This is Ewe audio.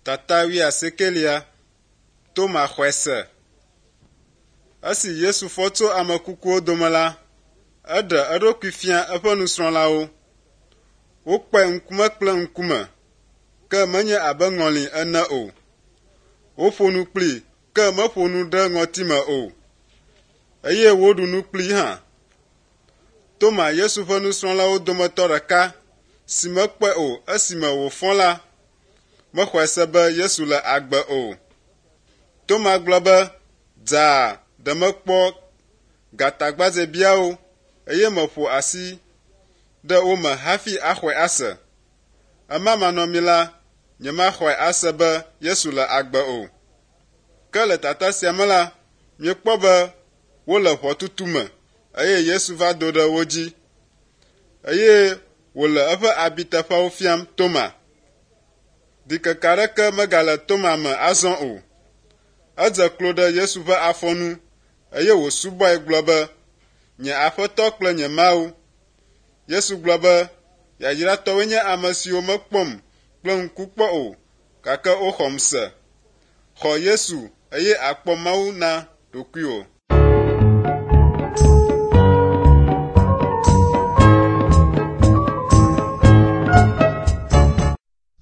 Tatawi asekelia Toma xɔese. Esi Yesu fɔ tso ame kukuwo dome la, eɖe eɖokui fia eƒe nusrɔ̃lawo. Wokpe ŋkume kple ŋkume, ke menye abe ŋɔli ene o. Woƒo nu kplii, ke meƒo nu ɖe ŋɔtime o. Eye woɖu nu kplii hã. Toma, Yesu ƒe nusrɔ̃lawo dometɔ ɖeka, si mekpɔe o esime wòfɔ la, mexɔe se be Yesu le agbe o. Toma gblɔ be, dzaa, ɖe mekpɔ gatagbadzɛbiawo, eye meƒo asi ɖe wo me hafi axɔe ase. Ema manɔmi la, nyemaxɔe ase be Yesu le agbe o. Ke le tata sia me la, miekpɔ be wole ʋɔtutu me, eye Yesu va do ɖe wo dzi, eye wòle eƒe abiteƒewo fiam Toma. Ɖikeke aɖeke megale Toma me azɔ o. Edze klo ɖe Yesu ƒe afɔ nu, eye wòsubɔe gblɔ be, nye Aƒetɔ kple nye Mawu. Yesu gblɔ be, yayratɔwoe nye ame siwo mekpɔm kple ŋku kpɔ o, gake woxɔm se. Xɔ Yesu, eye àkpɔ Mawu na ɖokuiwò.